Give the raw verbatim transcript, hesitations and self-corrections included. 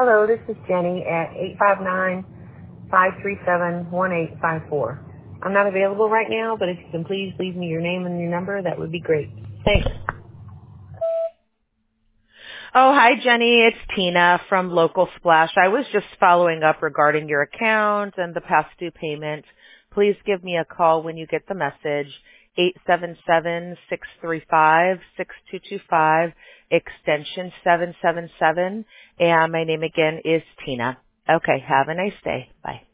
Hello, this is Jenny at eight five nine, five three seven, one eight five four. I'm not available right now, but if you can please leave me your name and your number, that would be great. Thanks. Oh, hi, Jenny. It's Tina from Local Splash. I was just following up regarding your account and the past due payment. Please give me a call when you get the message, eight seven seven, six three five, six two two five, extension seven seven seven. And my name again is Tina. Okay, have a nice day. Bye.